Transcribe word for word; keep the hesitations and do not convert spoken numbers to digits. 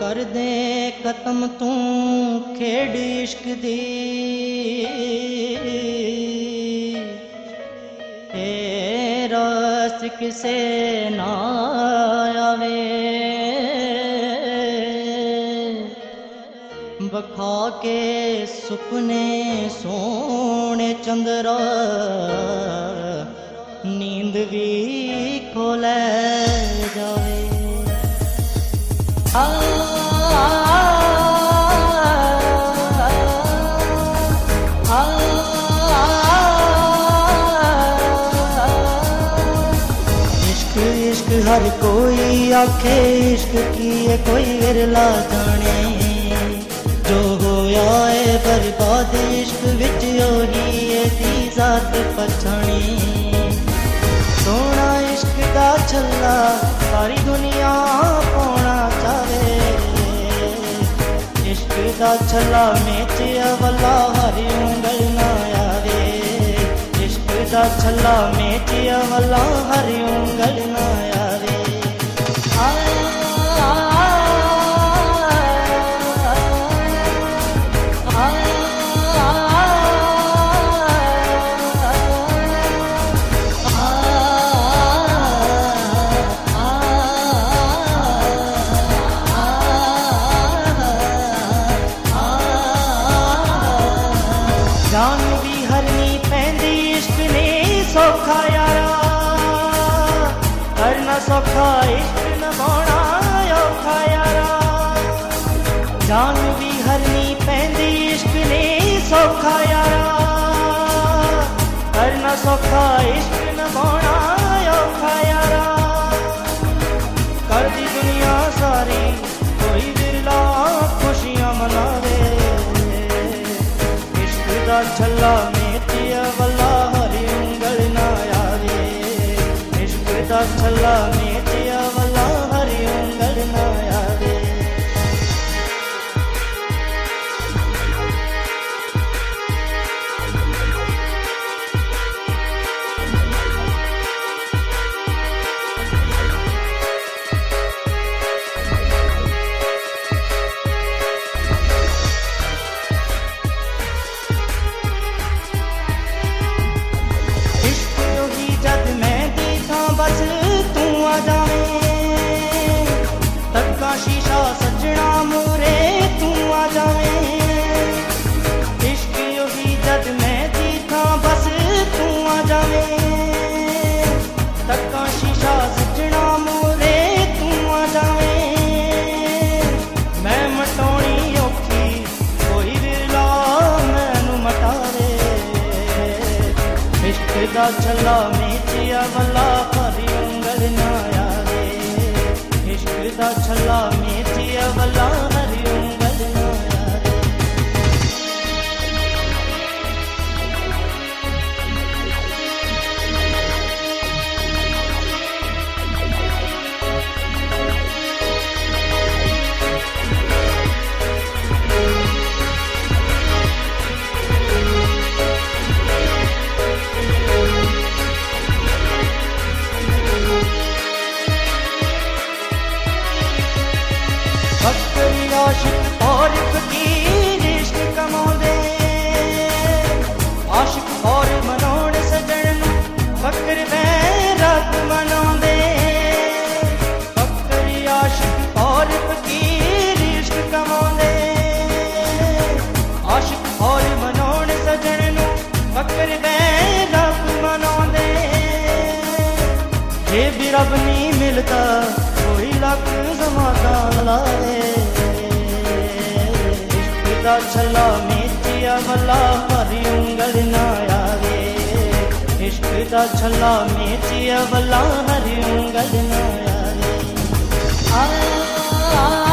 कर दे खत्म तू खेड़ इश्क दी ए रस किसे ना आवे बखा के सुपने सोने चंद्रा नींद भी खोले जावे आ, आ, आ, इश्क इश्क हर कोई आखे इश्क की है कोई विरला जाने जो होया है बर्बाद इश्क विच ओही दी जात पछाणी सोना इश्क दा छल्ला सारी दुनिया पाना चाहे इश्क दा छल्ला मेचिया वल्ला हरी उंगल ना आवे इश्क दा छल्ला मेचिया वल्ला हरी उंगल ना आवे आ, आ, जान भी हरनी पैंदी इश्क ने सौखा यारा करना सौखा इश्क नभाना औखा यारा जान भी हरनी पैंदी इश्क ने सौखा यारा करना सौखा इश्क नभाना औखा यारा कर दी दुनिया सारी कोई विरला खुशियां मनावे दा छल्ला मेचिया वल्ला हरी उंगल ना आवे इश्क दा छल्ला मेचिया वल्ला हरी उंगल ना आवे बस तू आ जावे तक्का शीशा सजना मूरे तू आ जावे इश्क योही जद मैं देखा बस तू आ जावे तक्का शीशा सजना मूरे तू आ जावे मैं मटाउणी औखी कोई विरला मैनू मटावे इश्क दा छल्ला मेचिया वल्ला हरी उंगल ना आवे इश्क दा छल्ला मेचिया वल्ला हरी उंगल ना आवे आशिक और फकीर इश्क कमाउंदे आशिक और मनोण सजन फकर बैराग मनाउंदे फकर आशिक और फकीर इश्क कमाउंदे आशिक और मनोण सजन फकर बैराग मनाउंदे जे भी रब नहीं मिलता कोई लख जमाता लावे छल्ला मेचिया वल्ला हरी उंगल ना आवे इश्क दा छल्ला मेचिया वल्ला हरी उंगल ना आवे आ, आ,